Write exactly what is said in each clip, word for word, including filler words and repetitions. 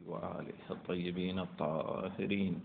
وآله الطيبين الطاهرين.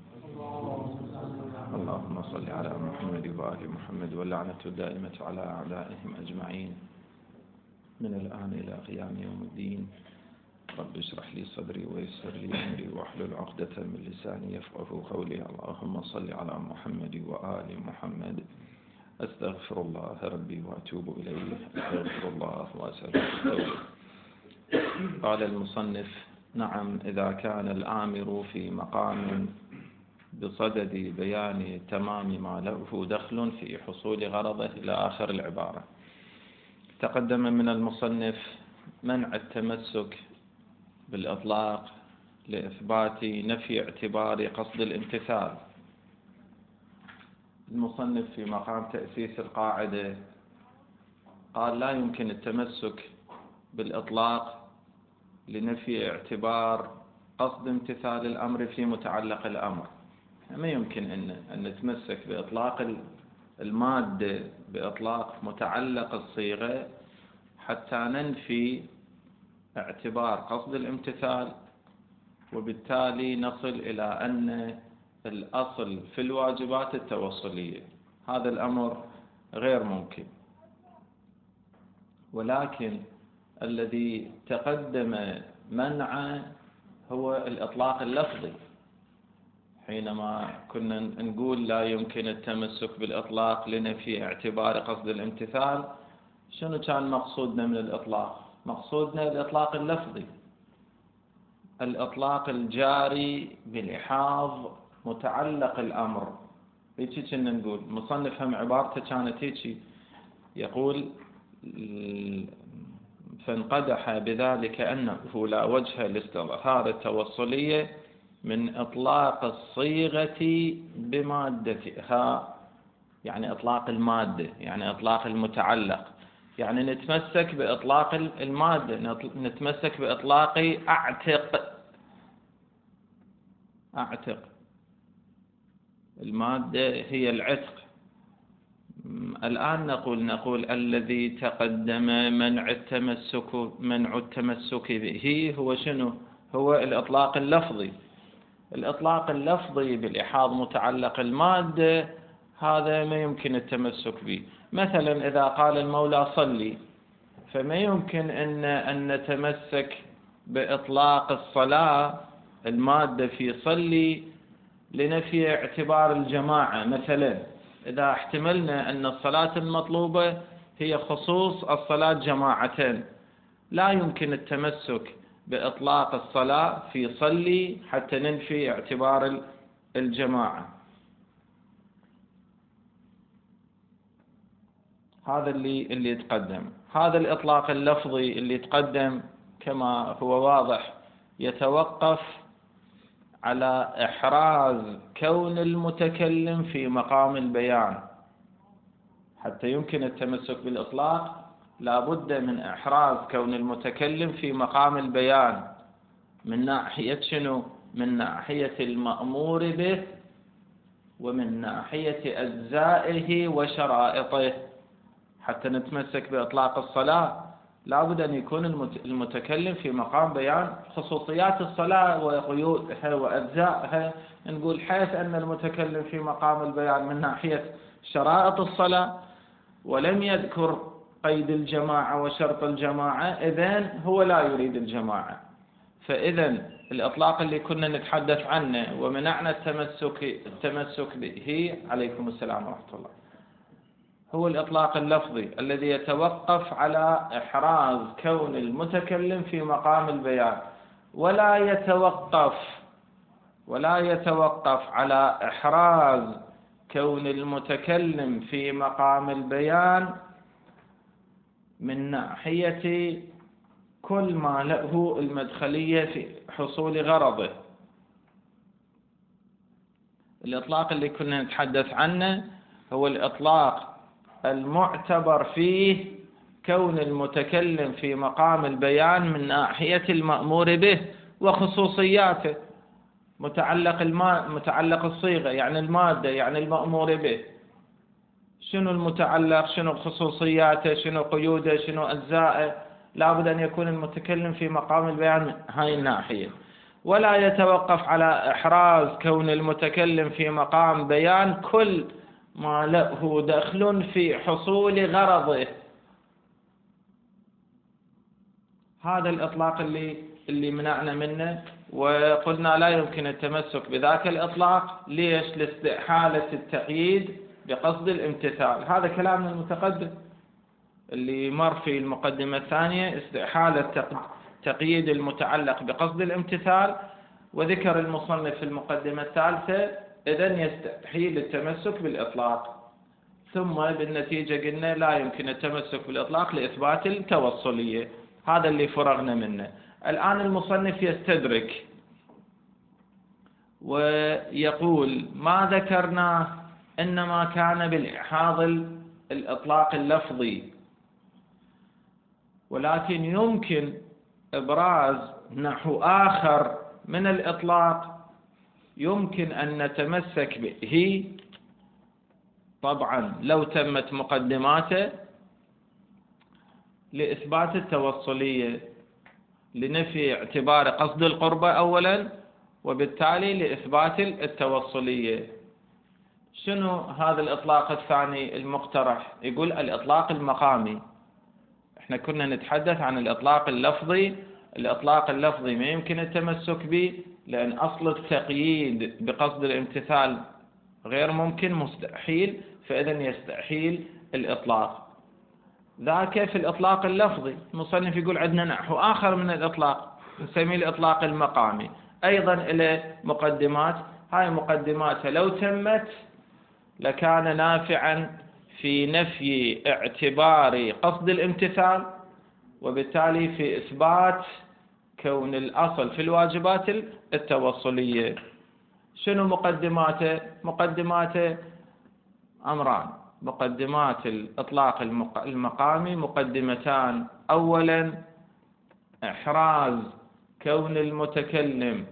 اللهم صل على محمد وآل محمد، واللعنة الدائمة على أعدائهم أجمعين من الآن إلى قيام يوم الدين. رب اشرح لي صدري ويسر لي أمري واحلل عقدة من لساني يفقهوا قولي. اللهم صل على محمد وآل محمد. أستغفر الله ربي وأتوب إليه، أستغفر الله وأسأل التوبة. قال المصنف: نعم، إذا كان الآمر في مقام بصدد بيان تمام ما له دخل في حصول غرضه إلى آخر العبارة. تقدم من المصنف منع التمسك بالإطلاق لإثبات نفي اعتبار قصد الامتثال. المصنف في مقام تأسيس القاعدة قال: لا يمكن التمسك بالإطلاق لنفي اعتبار قصد امتثال الأمر في متعلق الأمر. ما يمكن أن أن نتمسك بإطلاق المادة بإطلاق متعلق الصيغة حتى ننفي اعتبار قصد الامتثال، وبالتالي نصل إلى أن الأصل في الواجبات التوصلية. هذا الأمر غير ممكن. ولكن الذي تقدم منعه هو الإطلاق اللفظي. حينما كنا نقول لا يمكن التمسك بالإطلاق لنفي اعتبار قصد الامتثال، شنو كان مقصودنا من الإطلاق؟ مقصودنا الإطلاق اللفظي، الإطلاق الجاري بلحاظ متعلق الأمر. هيك كنا نقول. مصنف هم عبارته كانت هيك، يقول: فانقدح بذلك أنه لا وجه لاستظهار التوصلية من إطلاق الصيغة بمادتها، يعني إطلاق المادة، يعني إطلاق المتعلق، يعني نتمسك بإطلاق المادة، نتمسك بإطلاق أعتق أعتق المادة هي العتق. الآن نقول نقول الذي تقدم منع التمسك منع التمسك به هو شنو؟ هو الإطلاق اللفظي. الإطلاق اللفظي بلحاظ متعلق المادة هذا ما يمكن التمسك به. مثلا إذا قال المولى صلي، فما يمكن أن أن نتمسك بإطلاق الصلاة المادة في صلي لنفي اعتبار الجماعة. مثلا إذا احتملنا أن الصلاة المطلوبة هي خصوص الصلاة جماعتين، لا يمكن التمسك بإطلاق الصلاة في صلي حتى ننفي اعتبار الجماعة. هذا اللي اللي يتقدم. هذا الإطلاق اللفظي اللي يتقدم كما هو واضح يتوقف على إحراز كون المتكلم في مقام البيان. حتى يمكن التمسك بالإطلاق لا بد من إحراز كون المتكلم في مقام البيان من ناحية شنو؟ من ناحية المأمور به، ومن ناحية أجزائه وشرائطه. حتى نتمسك بإطلاق الصلاة لا بد أن يكون المتكلم في مقام بيان خصوصيات الصلاة وقيودها وأجزائها. نقول حيث أن المتكلم في مقام البيان من ناحية شرائط الصلاة ولم يذكر قيد الجماعة وشرط الجماعة، إذن هو لا يريد الجماعة. فإذن الإطلاق اللي كنا نتحدث عنه ومنعنا التمسك التمسك به، عليكم السلام ورحمة الله، هو الإطلاق اللفظي الذي يتوقف على إحراز كون المتكلم في مقام البيان، ولا يتوقف ولا يتوقف على إحراز كون المتكلم في مقام البيان من ناحية كل ما له المدخلية في حصول غرضه. الإطلاق اللي كنا نتحدث عنه هو الإطلاق المعتبر فيه كون المتكلم في مقام البيان من ناحية المأمور به وخصوصياته. متعلق الماء متعلق الصيغة يعني المادة، يعني المأمور به. شنو المتعلق؟ شنو خصوصياته؟ شنو قيوده؟ شنو أجزائه؟ لابد أن يكون المتكلم في مقام البيان من هاي الناحية. ولا يتوقف على إحراز كون المتكلم في مقام بيان كل ما له دخل في حصول غرضه. هذا الإطلاق اللي اللي منعنا منه، وقلنا لا يمكن التمسك بذاك الإطلاق. ليش؟ لاستحالة التقييد بقصد الامتثال. هذا كلامنا المتقدم اللي مر في المقدمة الثانية، استحالة تقييد المتعلق بقصد الامتثال. وذكر المصنف في المقدمة الثالثة إذن يستحيل التمسك بالإطلاق. ثم بالنتيجة قلنا لا يمكن التمسك بالإطلاق لإثبات التوصلية. هذا اللي فرغنا منه. الآن المصنف يستدرك ويقول ما ذكرناه إنما كان بالإحاض الإطلاق اللفظي، ولكن يمكن إبراز نحو آخر من الإطلاق يمكن أن نتمسك به، طبعا لو تمت مقدماته، لإثبات التوصلية، لنفي اعتبار قصد القربة أولا، وبالتالي لإثبات التوصلية. شنو هذا الإطلاق الثاني المقترح؟ يقول الإطلاق المقامي. احنا كنا نتحدث عن الإطلاق اللفظي. الإطلاق اللفظي ما يمكن التمسك به لأن أصل التقييد بقصد الامتثال غير ممكن، مستحيل، فإذن يستحيل الإطلاق. ذاك في الإطلاق اللفظي. المصنف يقول عندنا نحو آخر من الإطلاق نسميه الإطلاق المقامي، أيضا إلى مقدمات. هاي مقدمات لو تمت لكان نافعا في نفي اعتبار قصد الامتثال، وبالتالي في إثبات كون الأصل في الواجبات التوصلية. شنو مقدماته؟ مقدماته أمران. مقدمات الإطلاق المقامي مقدمتان. أولا إحراز كون المتكلم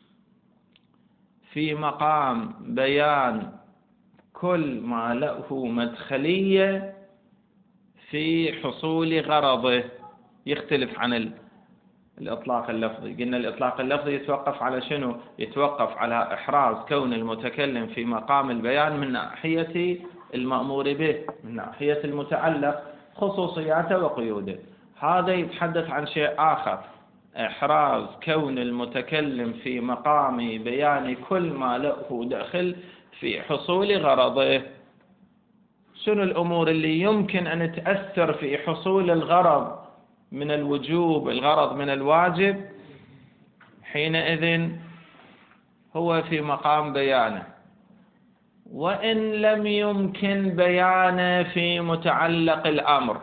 في مقام بيان كل ما له مدخلية في حصول غرضه. يختلف عن الإطلاق اللفظي. قلنا الإطلاق اللفظي يتوقف على شنو؟ يتوقف على إحراز كون المتكلم في مقام البيان من ناحية المأمور به، من ناحية المتعلق، خصوصياته وقيوده. هذا يتحدث عن شيء آخر، إحراز كون المتكلم في مقام بيان كل ما له دخل في حصول غرضه. شنو الأمور اللي يمكن أن تأثر في حصول الغرض من الوجوب، الغرض من الواجب؟ حينئذ هو في مقام بيانه، وإن لم يمكن بيانه في متعلق الأمر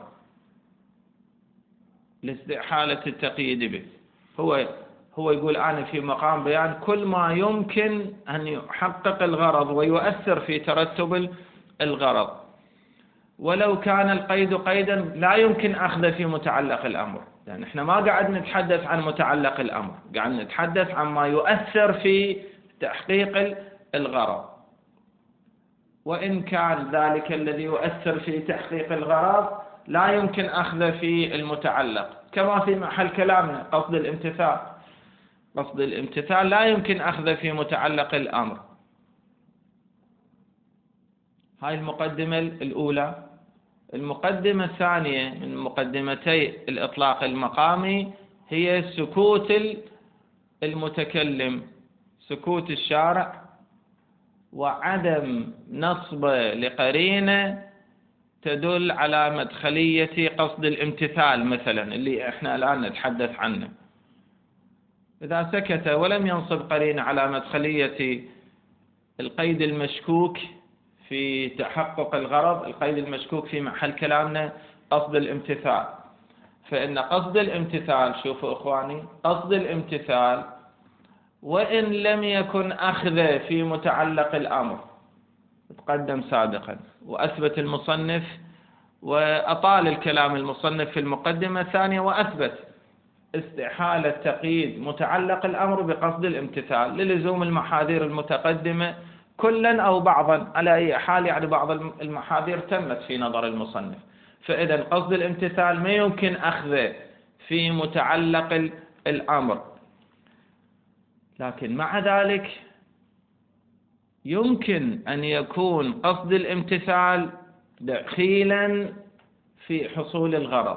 لاستحالة التقييد به. هو هو يقول أنا في مقام بيان كل ما يمكن أن يحقق الغرض ويؤثر في ترتب الغرض، ولو كان القيد قيدا لا يمكن أخذه في متعلق الأمر. يعني احنا ما قاعد نتحدث عن متعلق الأمر، قاعد نتحدث عن ما يؤثر في تحقيق الغرض. وإن كان ذلك الذي يؤثر في تحقيق الغرض لا يمكن أخذه في المتعلق، كما في محل كلامنا قصد الامتثال. قصد الامتثال لا يمكن أخذه في متعلق الأمر. هاي المقدمة الأولى. المقدمة الثانية من مقدمتي الإطلاق المقامي هي سكوت المتكلم، سكوت الشارع، وعدم نصب لقرينة تدل على مدخلية قصد الامتثال مثلا اللي احنا الآن نتحدث عنه. إذا سكت ولم ينصب قرينة على مدخلية القيد المشكوك في تحقق الغرض، القيد المشكوك في محل كلامنا قصد الامتثال، فإن قصد الامتثال، شوفوا إخواني، قصد الامتثال وإن لم يكن أخذ في متعلق الأمر، تقدم سابقا وأثبت المصنف وأطال الكلام المصنف في المقدمة الثانية وأثبت استحالة تقييد متعلق الأمر بقصد الامتثال للزوم المحاذير المتقدمة كلا أو بعضا، على أي حال يعني بعض المحاذير تمت في نظر المصنف. فإذا قصد الامتثال ما يمكن أخذه في متعلق الأمر. لكن مع ذلك يمكن أن يكون قصد الامتثال دخيلا في حصول الغرض.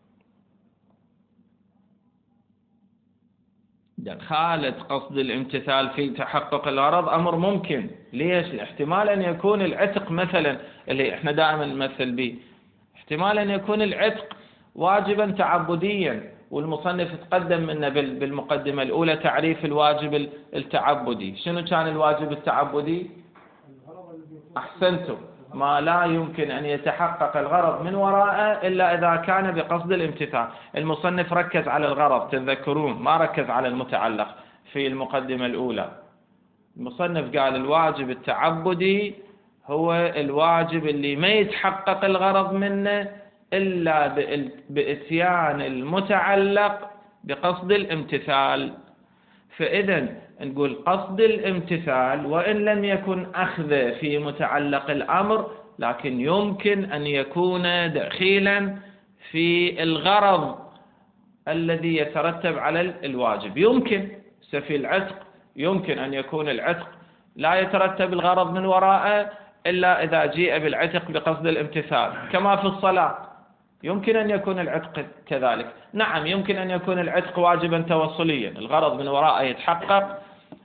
دخالة قصد الامتثال في تحقق الغرض أمر ممكن. ليش؟ احتمال أن يكون العتق مثلا اللي احنا دائما نمثل به، احتمال أن يكون العتق واجبا تعبديا، والمصنف تقدم منا بالمقدمة الأولى تعريف الواجب التعبدي. شنو كان الواجب التعبدي؟ أحسنتم، ما لا يمكن أن يتحقق الغرض من وراءه إلا إذا كان بقصد الامتثال. المصنف ركز على الغرض، تذكرون، ما ركز على المتعلق في المقدمة الأولى. المصنف قال الواجب التعبدي هو الواجب اللي ما يتحقق الغرض منه إلا بإتيان المتعلق بقصد الامتثال. فإذا نقول قصد الامتثال وإن لم يكن أخذ في متعلق الأمر، لكن يمكن أن يكون دخيلا في الغرض الذي يترتب على الواجب. يمكن في العتق يمكن أن يكون العتق لا يترتب الغرض من وراءه إلا إذا جيء بالعتق بقصد الامتثال، كما في الصلاة يمكن أن يكون العتق كذلك. نعم، يمكن أن يكون العتق واجبا توصليا، الغرض من وراءه يتحقق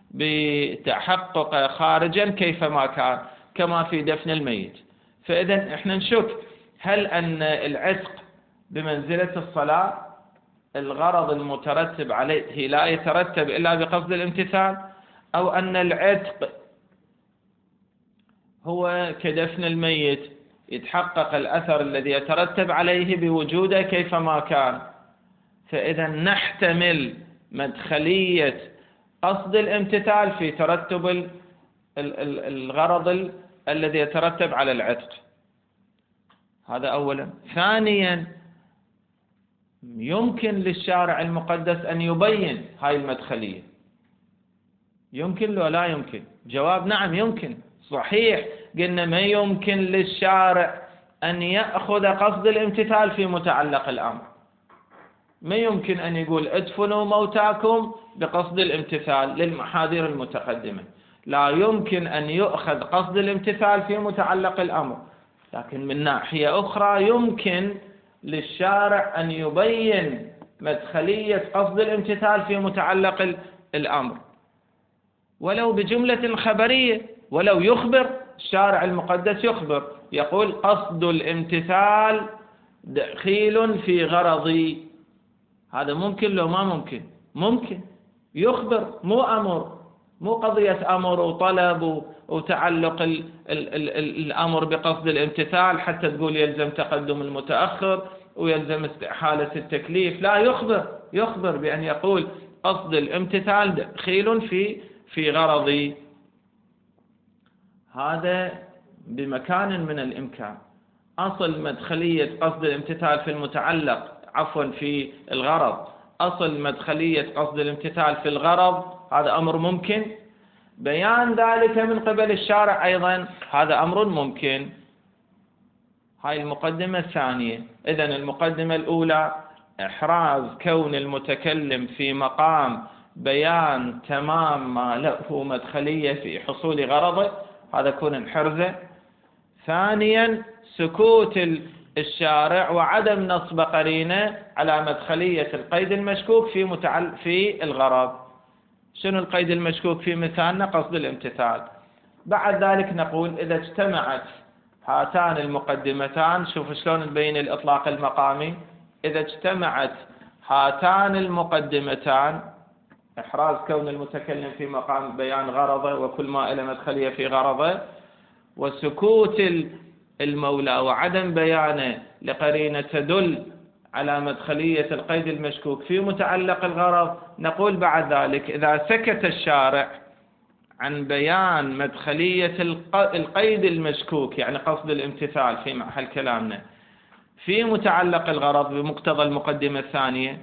بتحقق خارجا كيفما كان، كما في دفن الميت. فإذا احنا نشك هل أن العتق بمنزلة الصلاة الغرض المترتب عليه لا يترتب إلا بقصد الامتثال، أو أن العتق هو كدفن الميت يتحقق الأثر الذي يترتب عليه بوجوده كيفما كان. فإذا نحتمل مدخلية قصد الامتثال في ترتب الغرض الذي يترتب على العتق. هذا أولا. ثانيا، يمكن للشارع المقدس أن يبين هاي المدخلية. يمكن لو لا يمكن؟ جواب نعم يمكن. صحيح قلنا ما يمكن للشارع أن يأخذ قصد الامتثال في متعلق الأمر، ما يمكن أن يقول ادفنوا موتاكم بقصد الامتثال للمحاذير المتقدمة، لا يمكن أن يؤخذ قصد الامتثال في متعلق الأمر. لكن من ناحية أخرى يمكن للشارع أن يبين مدخلية قصد الامتثال في متعلق الأمر ولو بجملة خبرية، ولو يخبر الشارع المقدس يخبر يقول قصد الامتثال دخيل في غرضي. هذا ممكن لو ما ممكن؟ ممكن يخبر، مو أمر، مو قضية أمر وطلب وتعلق ال ال ال الأمر بقصد الامتثال حتى تقول يلزم تقدم المتأخر ويلزم استحالة التكليف. لا، يخبر يخبر بأن يقول قصد الامتثال دخيل في في غرضي. هذا بمكان من الإمكان. أصل مدخلية قصد الامتثال في المتعلق عفوا في الغرض، أصل مدخلية قصد الامتثال في الغرض هذا أمر ممكن، بيان ذلك من قبل الشارع أيضا هذا أمر ممكن. هاي المقدمة الثانية. إذن المقدمة الأولى إحراز كون المتكلم في مقام بيان تمام ما له مدخلية في حصول غرضه، هذا كون انحرزه. ثانيا، سكوت الشارع وعدم نصب قرينة على مدخلية القيد المشكوك في متعل في الغرض. شنو القيد المشكوك في مثالنا؟ قصد الامتثال. بعد ذلك نقول إذا اجتمعت هاتان المقدمتان، شوف شلون نبين الإطلاق المقامي، إذا اجتمعت هاتان المقدمتان إحراز كون المتكلم في مقام بيان غرضه وكل ما إلى مدخلية في غرضه، وسكوت المولى وعدم بيانه لقرينة تدل على مدخلية القيد المشكوك في متعلق الغرض، نقول بعد ذلك إذا سكت الشارع عن بيان مدخلية القيد المشكوك يعني قصد الامتثال في محل كلامنا في متعلق الغرض بمقتضى المقدمة الثانية،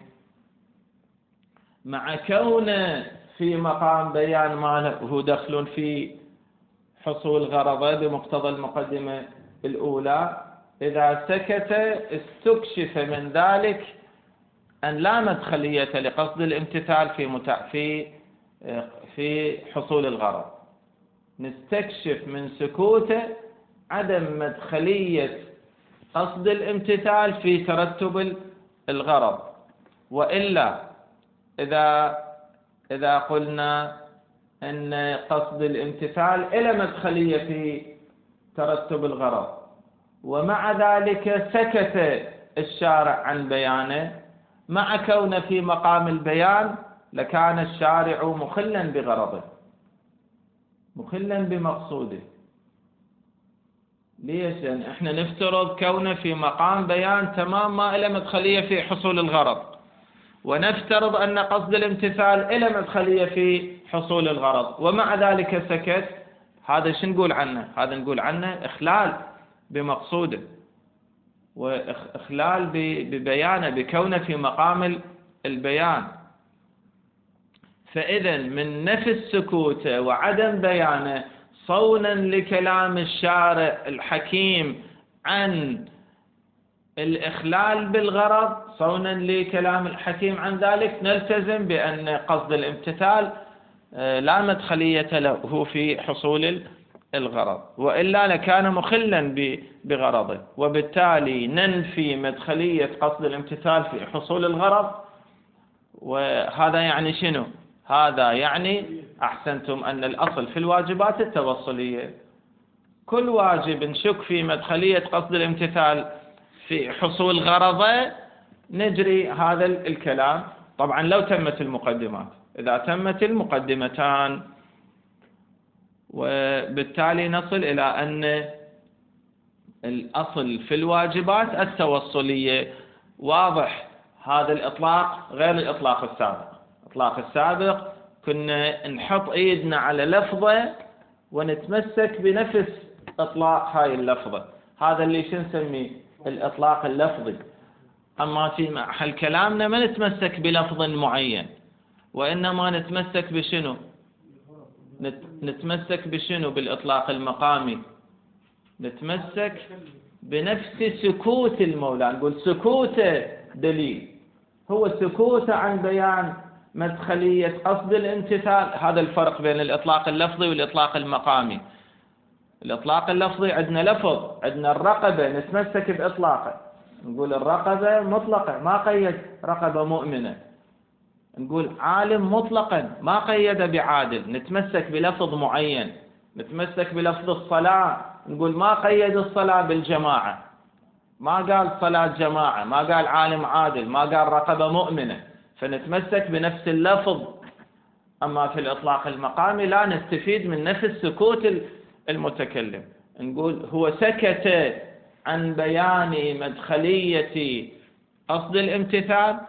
مع كونه في مقام بيان ما له دخل في حصول غرضه بمقتضى المقدمة الأولى، إذا سكت استكشف من ذلك أن لا مدخلية لقصد الامتثال في متع... في في حصول الغرض، نستكشف من سكوته عدم مدخلية قصد الامتثال في ترتب الغرض. وإلا إذا إذا قلنا أن قصد الامتثال إلى مدخلية في ترتب الغرض ومع ذلك سكت الشارع عن بيانه مع كونه في مقام البيان، لكان الشارع مخلا بغرضه مخلا بمقصوده. ليش؟ لأن احنا نفترض كونه في مقام بيان تمام ما إلى مدخلية في حصول الغرض، ونفترض أن قصد الامتثال إلى مدخلية في حصول الغرض ومع ذلك سكت. هذا شو نقول عنه؟ هذا نقول عنه إخلال بمقصوده وإخلال ببيانه بكونه في مقام البيان. فإذا من نفي سكوته وعدم بيانه صونا لكلام الشارع الحكيم عن الإخلال بالغرض، صونا لكلام الحكيم عن ذلك، نلتزم بأن قصد الامتثال لا مدخلية له في حصول الغرض، وإلا لكان مخلا بغرضه، وبالتالي ننفي مدخلية قصد الامتثال في حصول الغرض. وهذا يعني شنو؟ هذا يعني أحسنتم أن الأصل في الواجبات التوصلية، كل واجب نشك في مدخلية قصد الامتثال في حصول غرضه نجري هذا الكلام. طبعا لو تمت المقدمات، إذا تمت المقدمتان، وبالتالي نصل إلى أن الأصل في الواجبات التوصلية. واضح هذا الإطلاق غير الإطلاق السابق. الإطلاق السابق كنا نحط إيدنا على لفظة ونتمسك بنفس إطلاق هاي اللفظة، هذا اللي شو نسميه الإطلاق اللفظي. أما في محل كلامنا ما نتمسك بلفظ معين، وإنما نتمسك بشنو؟ نتمسك بشنو؟ بالإطلاق المقامي، نتمسك بنفس سكوت المولى. نقول سكوته دليل، هو سكوته عن بيان مدخلية قصد الامتثال. هذا الفرق بين الإطلاق اللفظي والإطلاق المقامي. الإطلاق اللفظي عندنا لفظ، عندنا الرقبة نتمسك بإطلاقه، نقول الرقبة مطلقة ما قيد رقبة مؤمنة. نقول عالم مطلقا ما قيد بعادل، نتمسك بلفظ معين. نتمسك بلفظ الصلاة، نقول ما قيد الصلاة بالجماعة، ما قال صلاة جماعة، ما قال عالم عادل، ما قال رقبة مؤمنة، فنتمسك بنفس اللفظ. أما في الإطلاق المقامي لا، نستفيد من نفس سكوت المتكلم، نقول هو سكت عن بيان مدخلية قصد الامتثال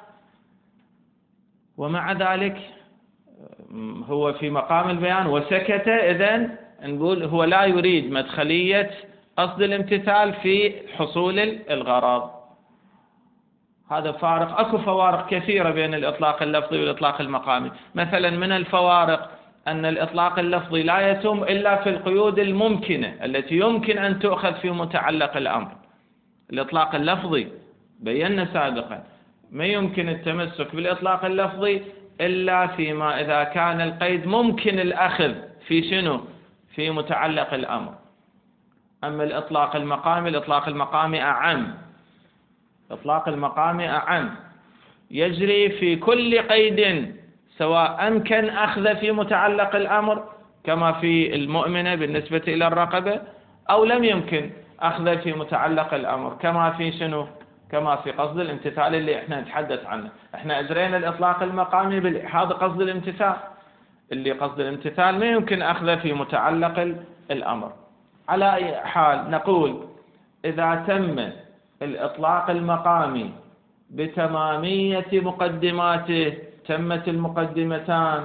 ومع ذلك هو في مقام البيان وسكت، إذن نقول هو لا يريد مدخلية قصد الامتثال في حصول الغرض. هذا فارق. أكو فوارق كثيرة بين الإطلاق اللفظي والإطلاق المقامي. مثلا من الفوارق أن الإطلاق اللفظي لا يتم إلا في القيود الممكنة التي يمكن أن تؤخذ في متعلق الأمر. الإطلاق اللفظي بينا سابقا ما يمكن التمسك بالإطلاق اللفظي إلا فيما إذا كان القيد ممكن الأخذ في شنو؟ في متعلق الأمر. أما الإطلاق المقامي، الإطلاق المقامي أعم، الإطلاق المقامي أعم، يجري في كل قيد سواء أمكن أخذ في متعلق الأمر كما في المؤمنة بالنسبة إلى الرقبة، أو لم يمكن أخذ في متعلق الأمر كما في شنو؟ كما في قصد الامتثال اللي احنا نتحدث عنه. احنا أجرينا الإطلاق المقامي بالإحاطة قصد الامتثال، اللي قصد الامتثال ما يمكن أخذ في متعلق الأمر. على أي حال نقول إذا تم الإطلاق المقامي بتمامية مقدماته، تمت المقدمتان،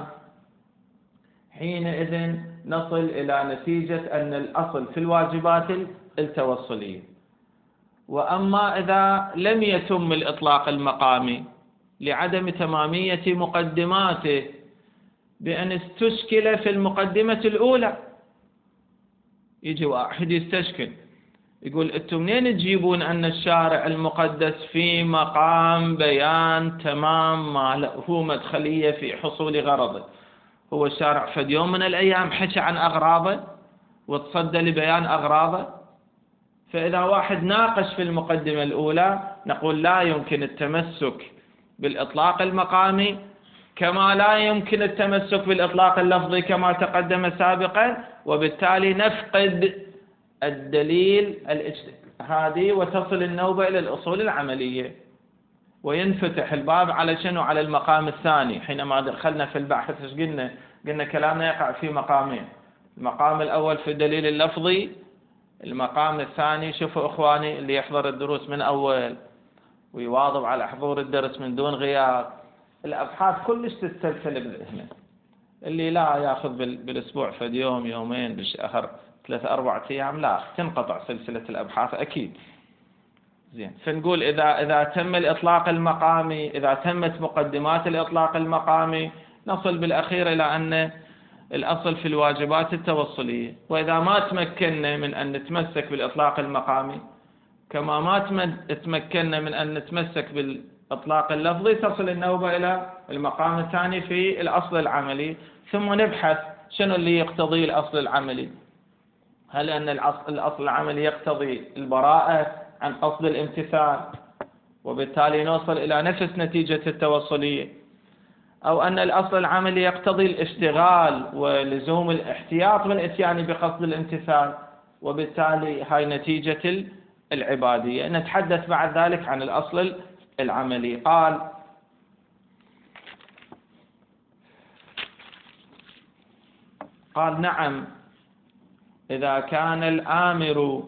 حينئذ نصل إلى نتيجة أن الأصل في الواجبات التوصلية. وأما إذا لم يتم الإطلاق المقامي لعدم تمامية مقدماته بأن استشكل في المقدمة الأولى، يجي واحد يستشكل يقول أنتم منين تجيبون أن الشارع المقدس في مقام بيان تمام ما له مدخلية في حصول غرضه، هو الشارع فد يوم من الأيام حكى عن أغراضه وتصدى لبيان أغراضه. فإذا واحد ناقش في المقدمة الأولى نقول لا يمكن التمسك بالإطلاق المقامي، كما لا يمكن التمسك بالإطلاق اللفظي كما تقدم سابقا، وبالتالي نفقد الدليل الاجتهادي وتصل النوبة إلى الأصول العملية، وينفتح الباب على شنو؟ على المقام الثاني. حينما دخلنا في البحث ايش قلنا؟ قلنا كلامنا يقع في مقامين: المقام الأول في الدليل اللفظي، المقام الثاني شوفوا إخواني اللي يحضر الدروس من أول ويواظب على حضور الدرس من دون غياب، الأبحاث كلش تتسلسل بذهنه. اللي لا ياخذ بالأسبوع فد يوم يومين بالشهر ثلاثة أربعة أيام لا تنقطع سلسلة الأبحاث أكيد. زين، فنقول إذا إذا تم الإطلاق المقامي، إذا تمت مقدمات الإطلاق المقامي، نصل بالأخير إلى أن الأصل في الواجبات التوصلية. وإذا ما تمكنا من أن نتمسك بالإطلاق المقامي كما ما تمكنا من أن نتمسك بالإطلاق اللفظي، تصل النوبة إلى المقام الثاني في الأصل العملي، ثم نبحث شنو اللي يقتضي الأصل العملي. هل أن الأصل العملي يقتضي البراءة عن قصد الامتثال وبالتالي نوصل إلى نفس نتيجة التوصلية، أو أن الأصل العملي يقتضي الاشتغال ولزوم الاحتياط والإتيان بقصد الامتثال وبالتالي هاي نتيجة العبادية. نتحدث بعد ذلك عن الأصل العملي. قال: قال نعم إذا كان الآمر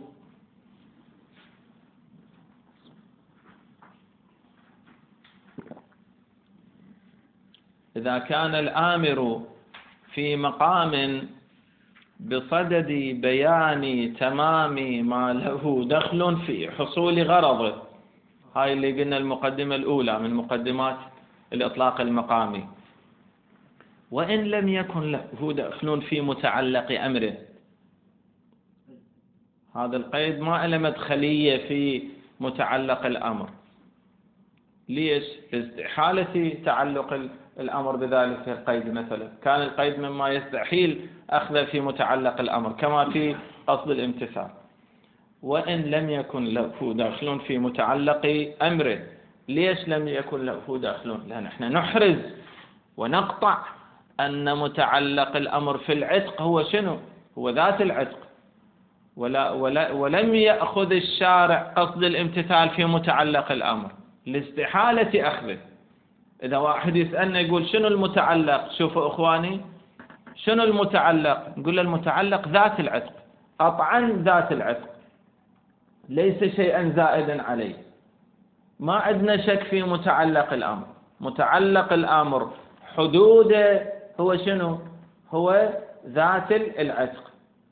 إذا كان الآمر في مقام بصدد بيان تمام ما له دخل في حصول غرضه. هاي اللي قلنا المقدمة الأولى من مقدمات الإطلاق المقامي. وإن لم يكن له دخل في متعلق أمره، هذا القيد ما له مدخلية في متعلق الأمر. ليش؟ لاستحالة تعلق الأمر بذلك القيد. مثلا كان القيد مما يستحيل أخذه في متعلق الأمر كما في قصد الامتثال. وإن لم يكن له دخل في متعلق أمره. ليش لم يكن له دخل؟ لأن احنا نحرز ونقطع أن متعلق الأمر في العتق هو شنو؟ هو ذات العتق، ولا ولا ولم يأخذ الشارع قصد الامتثال في متعلق الأمر لاستحالة أخذه. إذا واحد يسألنا يقول شنو المتعلق، شوفوا إخواني شنو المتعلق، نقول له المتعلق ذات العتق، قطعا ذات العتق، ليس شيئا زائدا عليه. ما عندنا شك في متعلق الأمر. متعلق الأمر حدوده هو شنو؟ هو ذات العتق.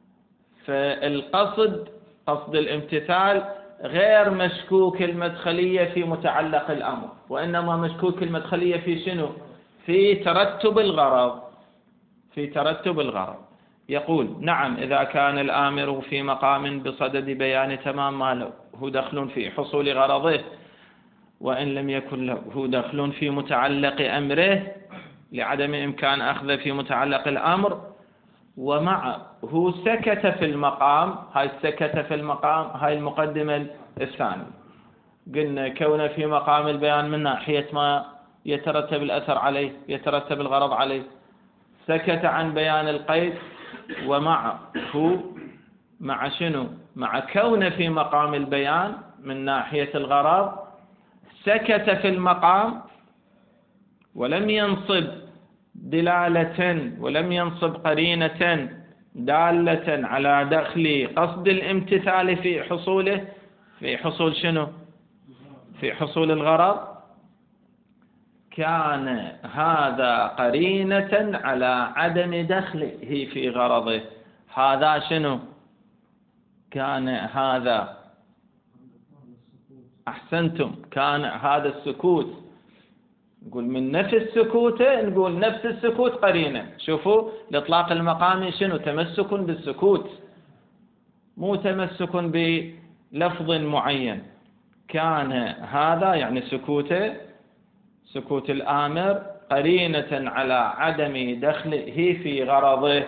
فالقصد قصد الامتثال غير مشكوك المدخلية في متعلق الأمر، وإنما مشكوك المدخلية في شنو؟ في ترتب الغرض. في ترتب الغرض. يقول نعم إذا كان الآمر في مقام بصدد بيان تمام ما له دخل في حصول غرضه، وإن لم يكن له دخل في متعلق أمره لعدم إمكان أخذه في متعلق الأمر، ومعه سكت في المقام. هاي سكت في المقام هاي المقدمة الثانية. قلنا كونه في مقام البيان من ناحية ما يترتب الأثر عليه، يترتب الغرض عليه، سكت عن بيان القيد. ومعه مع شنو؟ مع كونه في مقام البيان من ناحية الغرض سكت في المقام ولم ينصب دلالة ولم ينصب قرينة دالة على دخل قصد الامتثال في حصوله، في حصول شنو؟ في حصول الغرض. كان هذا قرينة على عدم دخله في غرضه. هذا شنو؟ كان هذا، أحسنتم، كان هذا السكوت. نقول من نفس السكوت، نقول نفس السكوت قرينة. شوفوا الإطلاق المقامي شنو؟ تمسك بالسكوت، مو تمسك بلفظ معين. كان هذا يعني سكوته، سكوت الآمر قرينة على عدم دخله في غرضه،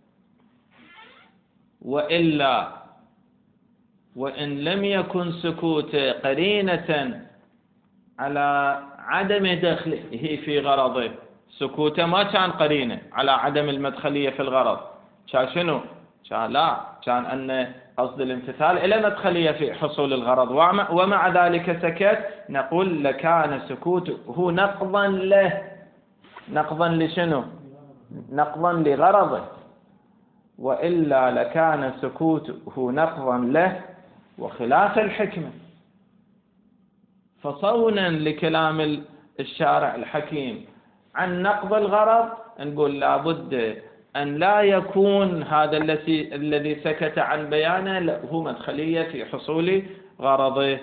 وإلا وإن لم يكن سكوته قرينة على عدم دخله في غرضه، سكوته ما كان قرينة على عدم المدخلية في الغرض، كان شنو؟ كان لا كان أن قصد الامتثال إلى مدخلية في حصول الغرض، ومع ذلك سكت، نقول لكان سكوته نقضا له. نقضا لشنو؟ نقضا لغرضه، وإلا لكان سكوته نقضا له وخلاف الحكمة. فصونا لكلام الشارع الحكيم عن نقض الغرض، نقول لابد أن لا يكون هذا الذي الذي سكت عن بيانه له مدخلية في حصول غرضه.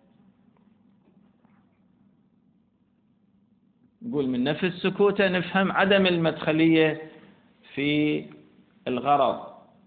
نقول من نفس سكوته نفهم عدم المدخلية في الغرض.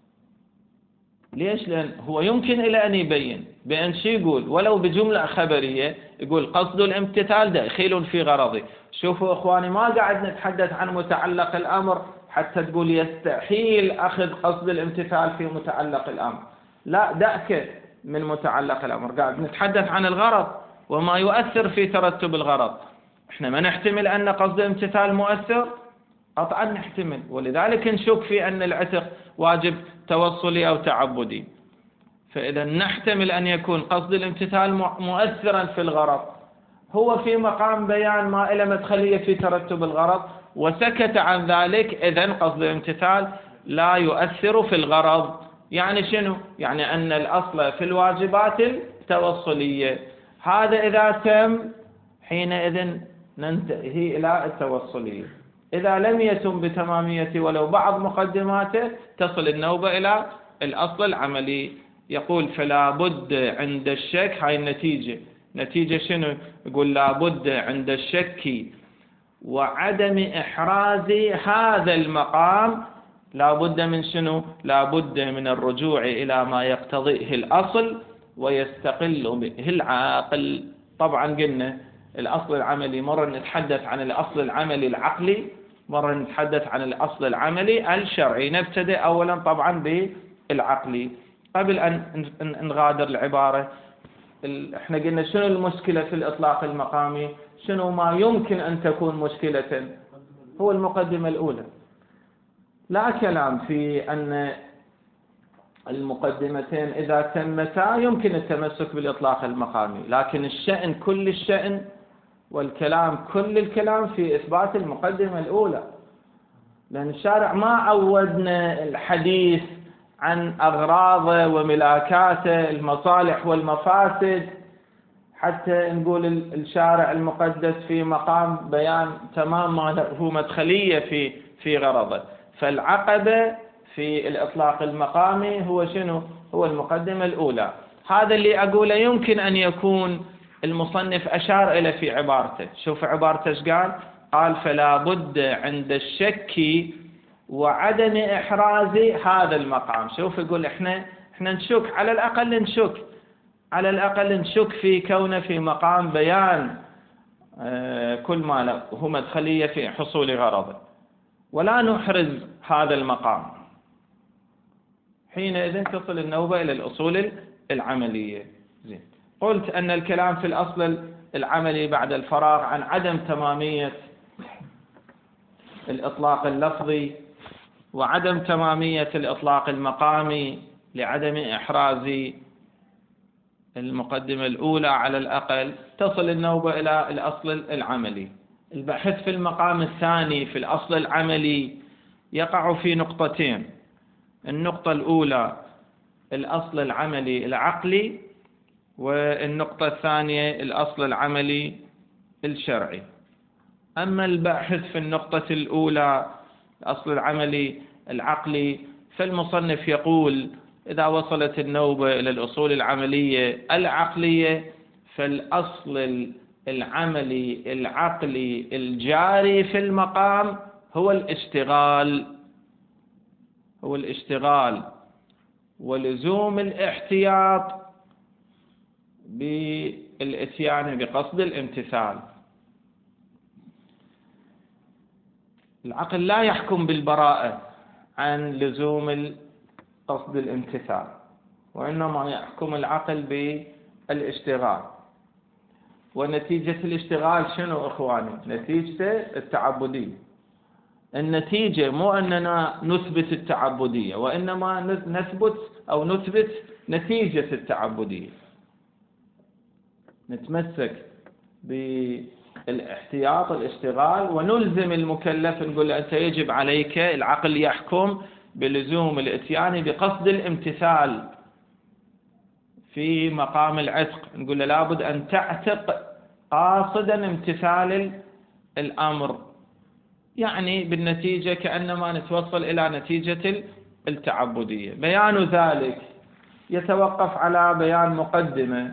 ليش؟ لأن هو يمكن إلى أن يبين بأن شي يقول ولو بجملة خبرية، يقول قصد الامتثال دخيل في غرضي. شوفوا إخواني، ما قاعد نتحدث عن متعلق الأمر حتى تقول يستحيل أخذ قصد الامتثال في متعلق الأمر، لا، دعك من متعلق الأمر، قاعد نتحدث عن الغرض وما يؤثر في ترتب الغرض. احنا ما نحتمل أن قصد الامتثال مؤثر، قطعا نحتمل، ولذلك نشك في أن العتق واجب توصلي أو تعبدي. فإذا نحتمل أن يكون قصد الامتثال مؤثرا في الغرض، هو في مقام بيان ما إلى مدخلية في ترتب الغرض وسكت عن ذلك، إذن قصد الامتثال لا يؤثر في الغرض. يعني شنو؟ يعني أن الأصل في الواجبات التوصلية، هذا إذا تم حينئذ ننتهي إلى التوصلية. إذا لم يتم بتمامية ولو بعض مقدماته تصل النوبة إلى الأصل العملي. يقول فلا بد عند الشك، هاي النتيجة، نتيجة شنو؟ يقول لا بد عند الشك وعدم إحراز هذا المقام، لا بد من شنو؟ لا بد من الرجوع إلى ما يقتضيه الأصل ويستقل به العاقل. طبعا قلنا الأصل العملي مرة نتحدث عن الأصل العملي العقلي، مرة نتحدث عن الأصل العملي الشرعي. نبتدئ أولا طبعا بالعقلي قبل أن نغادر العبارة. احنا قلنا شنو المشكلة في الإطلاق المقامي؟ شنو ما يمكن أن تكون مشكلة؟ هو المقدمة الأولى. لا كلام في أن المقدمتين إذا تمتا يمكن التمسك بالإطلاق المقامي، لكن الشأن كل الشأن والكلام كل الكلام في إثبات المقدمة الأولى، لأن الشارع ما عودنا الحديث عن أغراضه وملاكاته، المصالح والمفاسد، حتى نقول الشارع المقدس في مقام بيان تمام ما له مدخلية في في غرضه. فالعقبة في الإطلاق المقامي هو شنو؟ هو المقدمة الأولى. هذا اللي أقوله يمكن أن يكون المصنف أشار إلى في عبارته. شوف عبارته ايش قال؟ قال فلا بد عند الشك وعدم إحراز هذا المقام. شوف يقول احنا احنا نشك، على الأقل نشك على الأقل نشك في كونه في مقام بيان آه كل ما له مدخلية في حصول غرضه، ولا نحرز هذا المقام. حينئذ تصل النوبة إلى الأصول العملية. زين. قلت أن الكلام في الأصل العملي بعد الفراغ عن عدم تمامية الإطلاق اللفظي وعدم تمامية الإطلاق المقامي لعدم إحراز المقدمة الأولى على الأقل، تصل النوبة إلى الأصل العملي. البحث في المقام الثاني في الأصل العملي يقع في نقطتين. النقطة الأولى الأصل العملي العقلي، والنقطة الثانية الأصل العملي الشرعي. أما الباحث في النقطة الأولى الأصل العملي العقلي، فالمصنف يقول إذا وصلت النوبة إلى الأصول العملية العقلية فالأصل العملي العقلي الجاري في المقام هو الاشتغال هو الاشتغال ولزوم الاحتياط بالاتيان بقصد الامتثال. العقل لا يحكم بالبراءة عن لزوم قصد الامتثال، وإنما يحكم العقل بالاشتغال. ونتيجة الاشتغال شنو إخواني؟ نتيجة التعبدية. النتيجة مو أننا نثبت التعبدية، وإنما نثبت أو نثبت نتيجة التعبدية. نتمسك بالاحتياط الاشتغال ونلزم المكلف، نقول له أنت يجب عليك، العقل يحكم بلزوم الاتيان بقصد الامتثال في مقام العتق، نقول له لابد أن تعتق قاصدا امتثال الأمر. يعني بالنتيجة كأنما نتوصل إلى نتيجة التعبدية. بيان ذلك يتوقف على بيان مقدمة.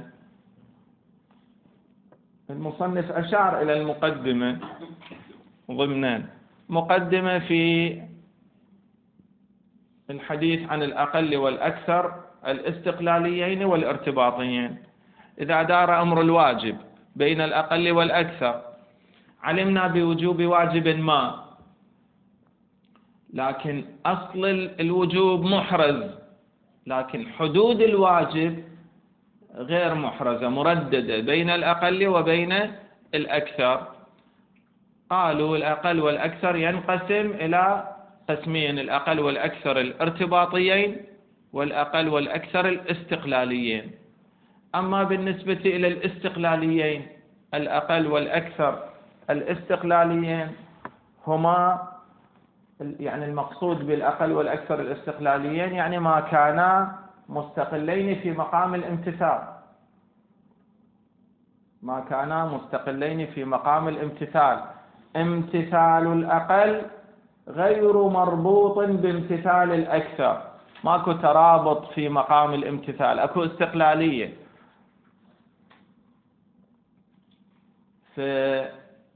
المصنف أشار إلى المقدمة ضمنا مقدمة في الحديث عن الأقل والأكثر الاستقلاليين والارتباطيين. إذا دار أمر الواجب بين الأقل والأكثر، علمنا بوجوب واجب ما، لكن أصل الوجوب محرز، لكن حدود الواجب غير محرزة، مرددة بين الأقل وبين الأكثر. قالوا الأقل والأكثر ينقسم إلى قسمين: الأقل والأكثر الارتباطيين، والأقل والأكثر الاستقلاليين. أما بالنسبة إلى الاستقلاليين، الأقل والأكثر الاستقلاليين هما، يعني المقصود بالأقل والأكثر الاستقلاليين يعني ما كانا مستقلين في مقام الامتثال، ما كانا مستقلين في مقام الامتثال. امتثال الأقل غير مربوط بامتثال الأكثر، ماكو ترابط في مقام الامتثال، اكو استقلالية. فإذا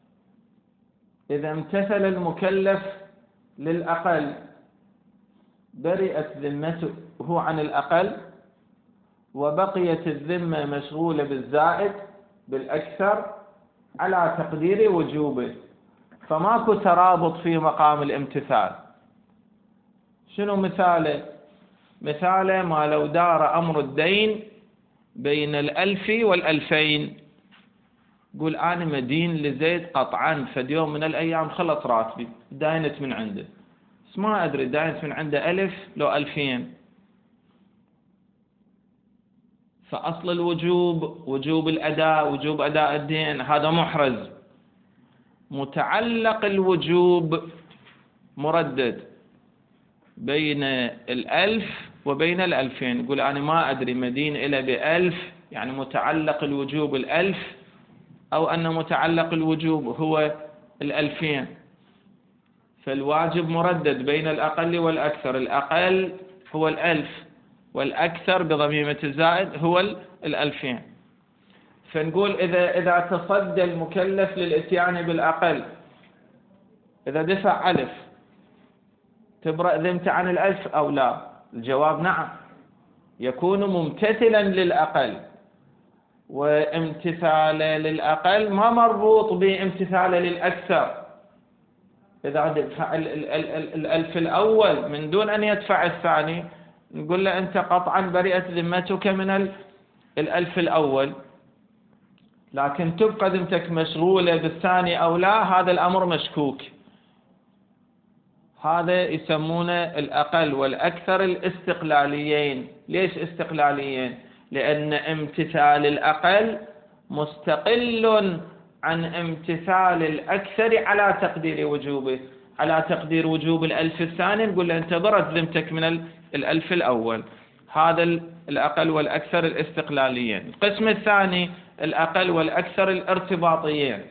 امتثل المكلف للأقل برئت ذمته عن الأقل، وبقيت الذمة مشغولة بالزائد بالأكثر على تقدير وجوبه، فماكو ترابط في مقام الامتثال. شنو مثاله؟ مثاله ما لو دار أمر الدين بين الألف والألفين، قول أنا مدين لزيد قطعا، فد يوم من الأيام خلص راتبي، داينت من عنده، بس ما أدري داينت من عنده ألف لو ألفين. فأصل الوجوب وجوب الأداء، وجوب أداء الدين، هذا محرز. متعلق الوجوب مردد بين الألف وبين الألفين، يقول أنا ما أدري مدين إلى بألف، يعني متعلق الوجوب الألف، أو أن متعلق الوجوب هو الألفين. فالواجب مردد بين الأقل والأكثر، الأقل هو الألف والأكثر بضميمة الزائد هو الألفين. فنقول إذا إذا تصدى المكلف للإتيان بالأقل، إذا دفع ألف، تبرأ ذمته عن الألف أو لا؟ الجواب نعم، يكون ممتثلا للأقل، وامتثاله للأقل ما مربوط بامتثاله للأكثر. إذا دفع الألف الأول من دون أن يدفع الثاني، نقول له أنت قطعا برئت ذمتك من الألف الأول، لكن تبقى ذمتك مشغولة بالثاني أو لا، هذا الأمر مشكوك. هذا يسمونه الأقل والأكثر الاستقلاليين. ليش استقلاليين؟ لأن امتثال الأقل مستقل عن امتثال الأكثر على تقدير وجوبه. على تقدير وجوب الألف الثاني نقول له أنت برت ذمتك من الألف الأول. هذا الأقل والأكثر الاستقلاليين. القسم الثاني الأقل والأكثر الارتباطيين،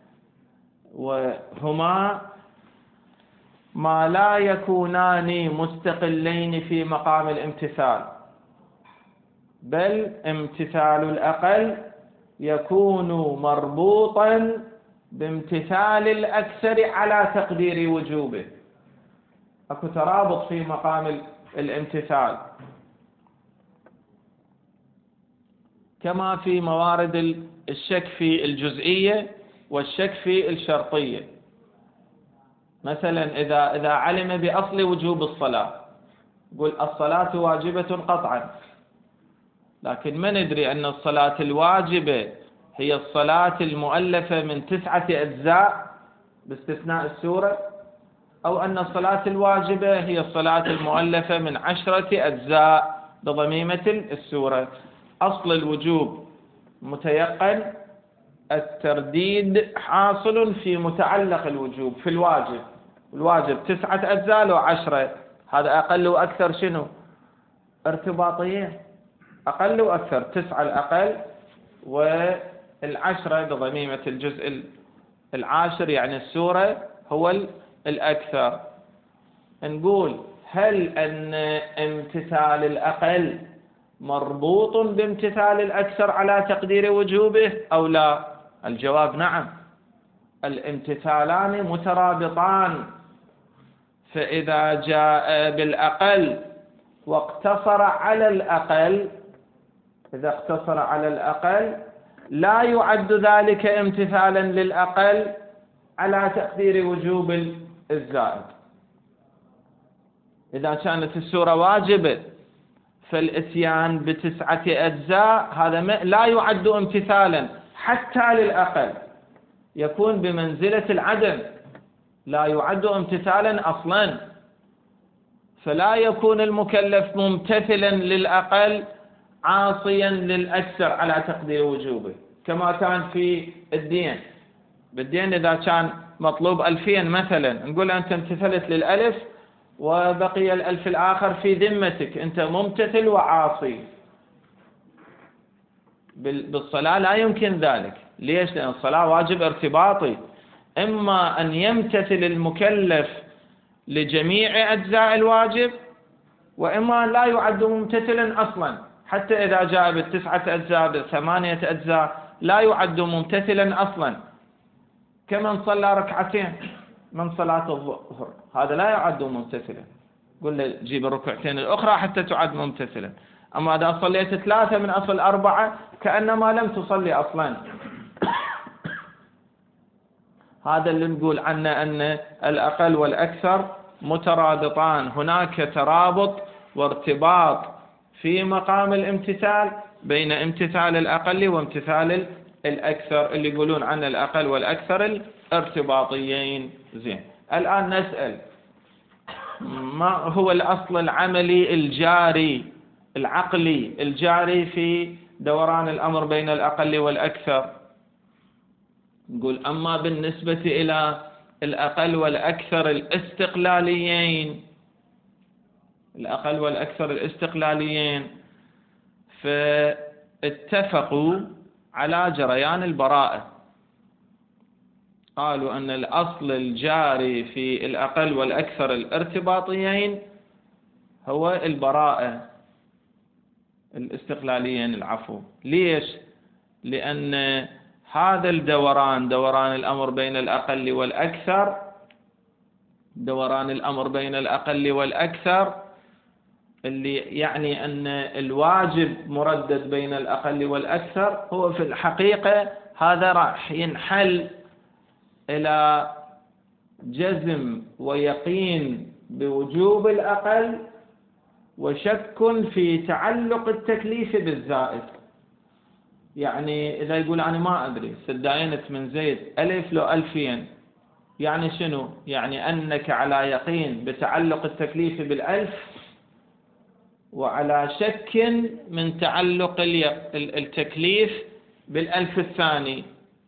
وهما ما لا يكونان مستقلين في مقام الامتثال، بل امتثال الأقل يكون مربوطا بامتثال الأكثر على تقدير وجوبه. أكو ترابط في مقام الامتثال، كما في موارد الشك في الجزئية والشك في الشرطية. مثلا إذا إذا علم بأصل وجوب الصلاة، يقول الصلاة واجبة قطعا، لكن ما ندري أن الصلاة الواجبة هي الصلاة المؤلفة من تسعة أجزاء باستثناء السورة، أو أن الصلاة الواجبة هي الصلاة المؤلفة من عشرة أجزاء بضميمة السورة. أصل الوجوب متيقن، الترديد حاصل في متعلق الوجوب في الواجب. الواجب تسعة أجزاء لو عشرة، هذا أقل وأكثر شنو؟ ارتباطية، أقل وأكثر، تسعة الأقل والعشرة بضميمة الجزء العاشر يعني السورة هو الأكثر. نقول هل أن امتثال الأقل مربوط بامتثال الأكثر على تقدير وجوبه أو لا؟ الجواب نعم، الامتثالان مترابطان، فإذا جاء بالأقل واقتصر على الأقل، إذا اقتصر على الأقل لا يعد ذلك امتثالا للأقل على تقدير وجوب الزائد. إذا كانت السورة واجبة فالإتيان بتسعة أجزاء هذا لا يعد امتثالا حتى للأقل، يكون بمنزلة العدم، لا يعد امتثالا أصلا، فلا يكون المكلف ممتثلا للأقل عاصيا للأكثر على تقدير وجوبه، كما كان في الدين. بالدين إذا كان مطلوب ألفين مثلا، نقول أنت امتثلت للألف وبقي الألف الآخر في ذمتك، أنت ممتثل وعاصي. بالصلاة لا يمكن ذلك. ليش؟ لأن الصلاة واجب ارتباطي، إما أن يمتثل المكلف لجميع أجزاء الواجب، وإما لا يعد ممتثلا أصلا، حتى إذا جاء بالتسعة أجزاء بالثمانية أجزاء لا يعد ممتثلا أصلا. كمن صلى ركعتين من صلاة الظهر هذا لا يعد ممتثلا، قل له جيب الركعتين الأخرى حتى تعد ممتثلا. أما إذا صليت ثلاثة من أصل أربعة كأنما لم تصلي أصلا. هذا اللي نقول عنه أن الأقل والأكثر مترابطان، هناك ترابط وارتباط في مقام الامتثال بين امتثال الأقل وامتثال الأكثر، اللي يقولون عن الأقل والأكثر الارتباطيين. زين، الآن نسأل ما هو الأصل العملي الجاري العقلي الجاري في دوران الأمر بين الأقل والأكثر؟ نقول أما بالنسبة إلى الأقل والأكثر الاستقلاليين، الأقل والأكثر الاستقلاليين فاتفقوا على جريان البراءة، قالوا أن الأصل الجاري في الأقل والأكثر الارتباطيين هو البراءة الاستقلاليين العفو. ليش؟ لأن هذا الدوران، دوران الأمر بين الأقل والأكثر، دوران الأمر بين الأقل والأكثر اللي يعني أن الواجب مردد بين الأقل والأكثر، هو في الحقيقة هذا راح ينحل إلى جزم ويقين بوجوب الأقل وشك في تعلق التكليف بالزائد. يعني إذا يقول أنا ما أدري سداينت من زيد ألف لو ألفين، يعني شنو؟ يعني أنك على يقين بتعلق التكليف بالألف وعلى شك من تعلق التكليف بالألف الثاني.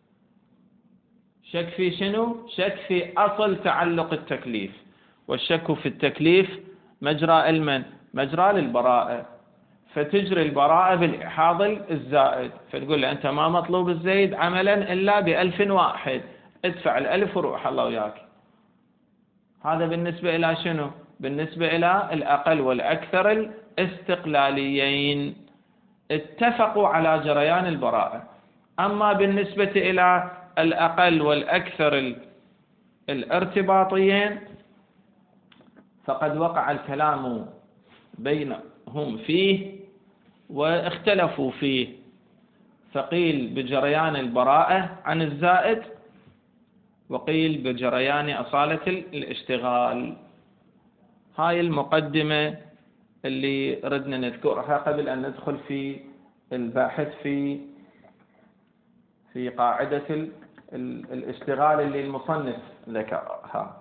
شك في شنو؟ شك في أصل تعلق التكليف، والشك في التكليف مجرى المن مجرى للبراءة، فتجري البراءة بالإحاض الزائد، فتقول له أنت ما مطلوب الزيد عملا إلا بألف واحد، ادفع الألف وروح الله وياك. هذا بالنسبة إلى شنو؟ بالنسبة إلى الأقل والأكثر الاستقلاليين اتفقوا على جريان البراءة. أما بالنسبة إلى الأقل والأكثر الارتباطيين فقد وقع الكلام بينهم فيه واختلفوا فيه، فقيل بجريان البراءة عن الزائد، وقيل بجريان أصالة الاشتغال. هاي المقدمة اللي ردنا نذكرها قبل أن ندخل في الباحث في في قاعدة ال ال الاشتغال اللي المصنف ذكرها.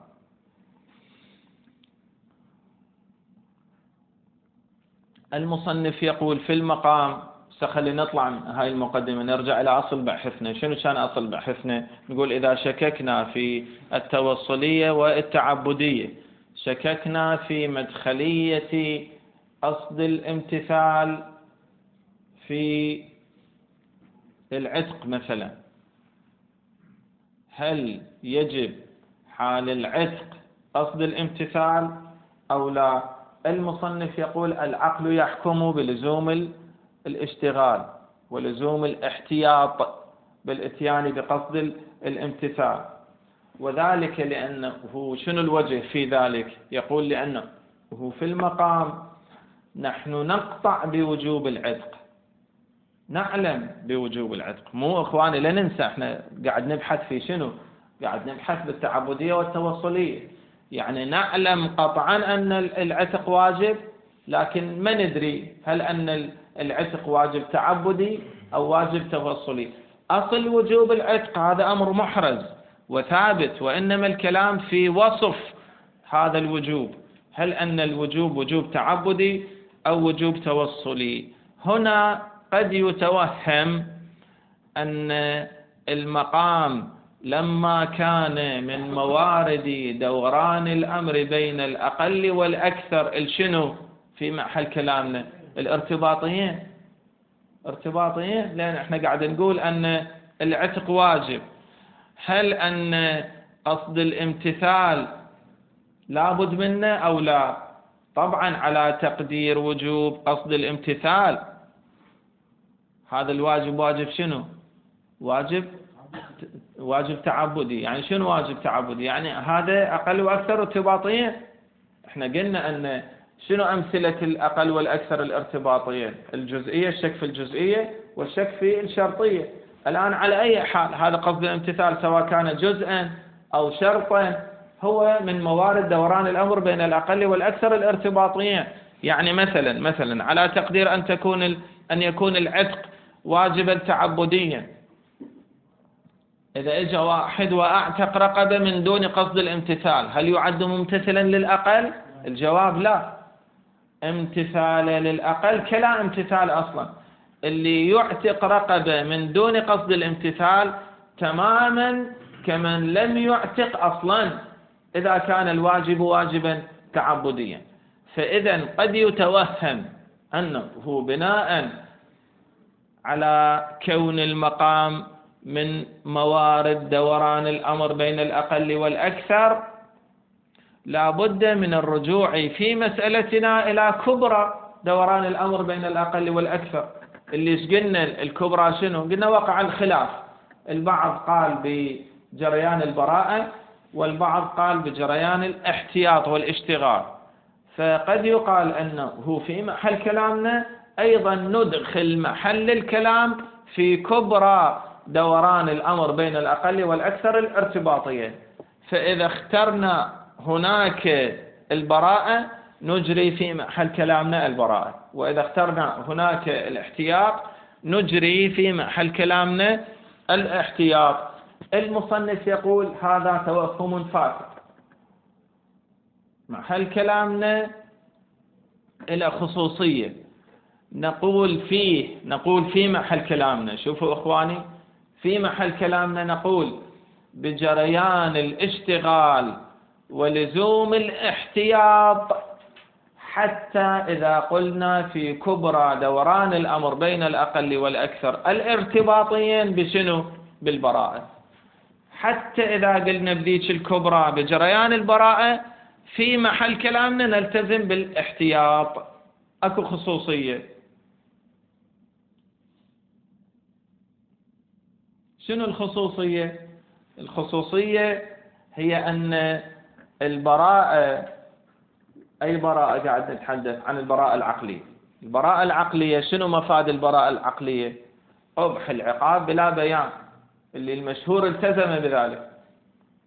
المصنف يقول في المقام، خلينا نطلع من هاي المقدمة نرجع إلى أصل بحثنا. شنو كان أصل بحثنا؟ نقول إذا شككنا في التوصلية والتعبدية، شككنا في مدخلية قصد الامتثال في العتق مثلا، هل يجب حال العتق قصد الامتثال أو لا؟ المصنف يقول العقل يحكم بلزوم الاشتغال ولزوم الاحتياط بالاتيان بقصد الامتثال، وذلك لأنه شنو الوجه في ذلك؟ يقول لأنه في المقام نحن نقطع بوجوب العتق، نعلم بوجوب العتق، مو إخواني لا ننسى احنا قاعد نبحث في شنو؟ قاعد نبحث بالتعبدية والتوصلية، يعني نعلم قطعا أن العتق واجب، لكن ما ندري هل أن العتق واجب تعبدي أو واجب توصلي. أصل وجوب العتق هذا أمر محرز وثابت، وإنما الكلام في وصف هذا الوجوب، هل أن الوجوب وجوب تعبدي أو وجوب توصلي. هنا قد يتوهم أن المقام لما كان من موارد دوران الأمر بين الأقل والأكثر الشنو في محل كلامنا الارتباطيين، ارتباطيين، لأن احنا قاعد نقول أن العتق واجب، هل أن قصد الامتثال لابد منه أو لا؟ طبعا على تقدير وجوب قصد الامتثال، هذا الواجب واجب شنو؟ واجب واجب تعبدي. يعني شنو واجب تعبدي؟ يعني هذا أقل وأكثر ارتباطيين. احنا قلنا أن شنو أمثلة الأقل والأكثر الارتباطيين؟ الجزئية، الشك في الجزئية والشك في الشرطية. الآن على أي حال هذا قصد الامتثال سواء كان جزءا أو شرطا هو من موارد دوران الأمر بين الأقل والأكثر الارتباطيين. يعني مثلا مثلا على تقدير أن تكون أن يكون العتق واجبا تعبديا، إذا اجى واحد وأعتق رقبة من دون قصد الامتثال، هل يعد ممتثلا للأقل؟ الجواب لا، امتثال للأقل كلا امتثال أصلا. اللي يعتق رقبة من دون قصد الامتثال تماما كمن لم يعتق أصلا إذا كان الواجب واجبا تعبديا. فإذا قد يتوهم أنه بناء على كون المقام من موارد دوران الأمر بين الأقل والأكثر لا بد من الرجوع في مسألتنا إلى كبرى دوران الأمر بين الأقل والأكثر، اللي قلنا الكبرى شنو؟ قلنا وقع الخلاف، البعض قال بجريان البراءة والبعض قال بجريان الاحتياط والاشتغال. فقد يقال أنه في محل كلامنا أيضا ندخل محل الكلام في كبرى دوران الأمر بين الأقل والأكثر الارتباطيين. فإذا اخترنا هناك البراءة نجري في محل كلامنا البراءة، وإذا اخترنا هناك الاحتياط نجري في محل كلامنا الاحتياط. المصنف يقول هذا توهم فاسد، محل كلامنا إلى خصوصية نقول فيه نقول في محل كلامنا، شوفوا إخواني، في محل كلامنا نقول بجريان الاشتغال ولزوم الاحتياط، حتى إذا قلنا في كبرى دوران الأمر بين الأقل والأكثر الارتباطيين بشنو؟ بالبراءة. حتى إذا قلنا بذيك الكبرى بجريان البراءة في محل كلامنا نلتزم بالاحتياط، أكو خصوصية. شنو الخصوصية؟ الخصوصية هي أن البراءة، أي براءة قاعد نتحدث عن البراءة العقلية. البراءة العقلية شنو مفاد البراءة العقلية؟ قبح العقاب بلا بيان، اللي المشهور التزم بذلك.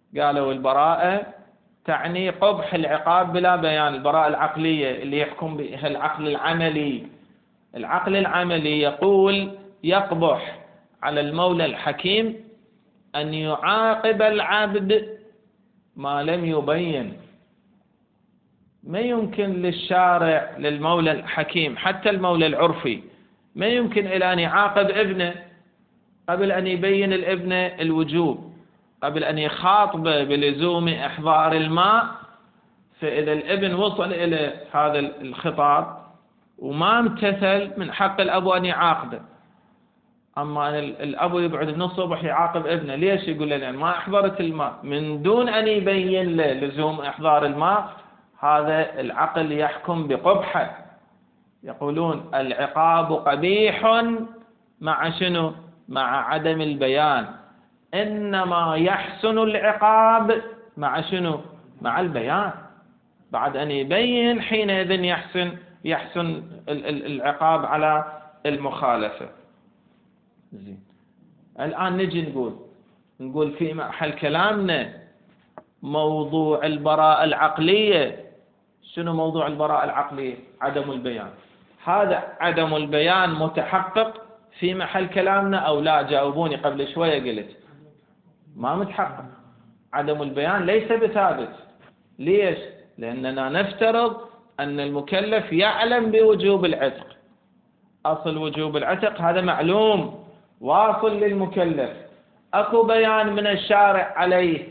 قالوا البراءة تعني قبح العقاب بلا بيان، البراءة العقلية اللي يحكم بها العقل العملي. العقل العملي يقول يقبح على المولى الحكيم أن يعاقب العبد ما لم يبين. ما يمكن للشارع للمولى الحكيم حتى المولى العرفي ما يمكن إلى أن يعاقب ابنه قبل أن يبين الابن الوجوب، قبل أن يخاطبه بلزوم إحضار الماء. فإذا الابن وصل إلى هذا الخطاب وما امتثل من حق الأب أن يعاقبه. أما أن الأب يقعد من الصبح يعاقب ابنه، ليش؟ يقول له ما أحضرت الماء، من دون أن يبين له لزوم إحضار الماء. هذا العقل يحكم بقبحه. يقولون العقاب قبيح مع شنو؟ مع عدم البيان. إنما يحسن العقاب مع شنو؟ مع البيان. بعد أن يبين حينئذ يحسن يحسن العقاب على المخالفة. زين. الآن نجي نقول نقول في محل كلامنا موضوع البراءة العقلية. شنو موضوع البراءة العقلية؟ عدم البيان. هذا عدم البيان متحقق في محل كلامنا أو لا؟ جاوبوني. قبل شوية قلت ما متحقق. عدم البيان ليس بثابت. ليش؟ لأننا نفترض أن المكلف يعلم بوجوب العتق. أصل وجوب العتق هذا معلوم واصل للمكلف، أكو بيان من الشارع عليه.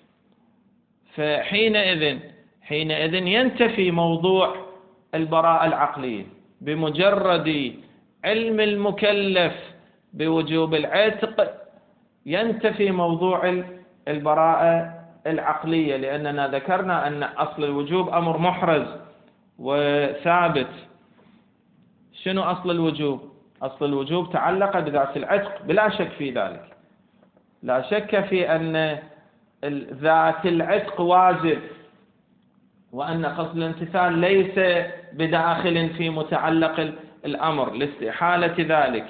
فحينئذ حينئذ ينتفي موضوع البراءة العقلية. بمجرد علم المكلف بوجوب العتق ينتفي موضوع البراءة العقلية، لأننا ذكرنا أن أصل الوجوب أمر محرز وثابت. شنو أصل الوجوب؟ أصل الوجوب تعلق بذات العتق بلا شك في ذلك. لا شك في أن ذات العتق واجب، وأن قصد الامتثال ليس بداخل في متعلق الأمر لاستحالة ذلك.